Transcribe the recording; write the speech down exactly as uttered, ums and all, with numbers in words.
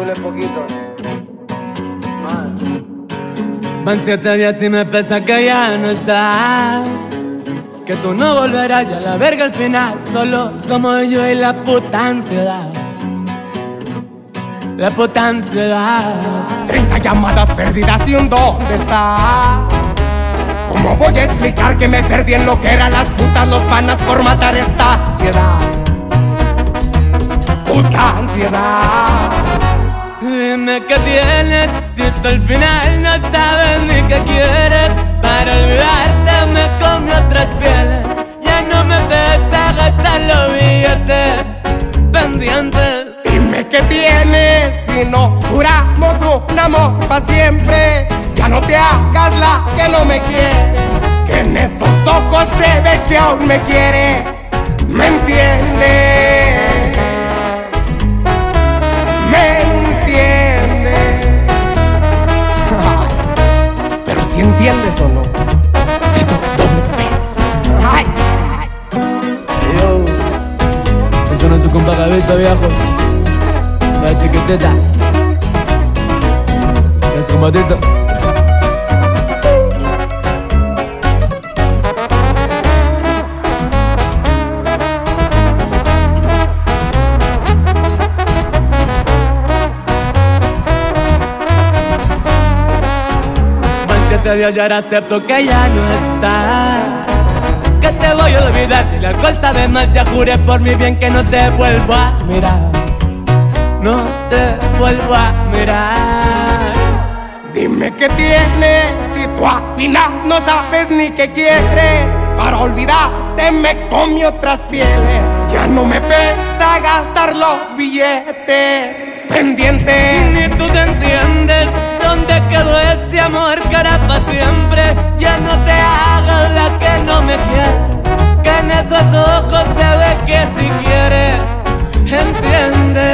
Chule poquito. Van siete días y me pesa que ya no estás, que tú no volverás y a la verga al final. Solo somos yo y la puta ansiedad, la puta ansiedad. Treinta llamadas perdidas y un ¿dónde estás? ¿Cómo voy a explicar que me perdí en lo que eran las putas, los panas por matar esta ansiedad? Puta ansiedad. Dime qué tienes, si tú al final no sabes ni qué quieres. Para olvidarte me comí otras pieles, ya no me pesa gastar los billetes pendientes. Dime qué tienes, si nos juramos un amor pa' siempre. Ya no te hagas la que no me quieres, que en esos ojos se ve que aún me quieres. ¿Me entiendes? ¿Me entiendes? Pero si entiendes o no. Ay. Yo, eso no es su compa Gavito, viejo. La chiquitita, es como Tito. Siete días y ahora acepto que ya no está, que te voy a olvidar. El alcohol sabe mal, ya juré por mi bien que no te vuelvo a mirar, no te vuelvo a mirar. Dime qué tienes, si tú al final no sabes ni qué quieres. Para olvidarte me comí otras pieles, ya no me pesa gastar los billetes pendientes. Ni tú te entiendes dónde quedó ese amor que era para siempre. Ya no te hagas la que no me quiere, que en esos ojos se ve que si quieres, entiendes.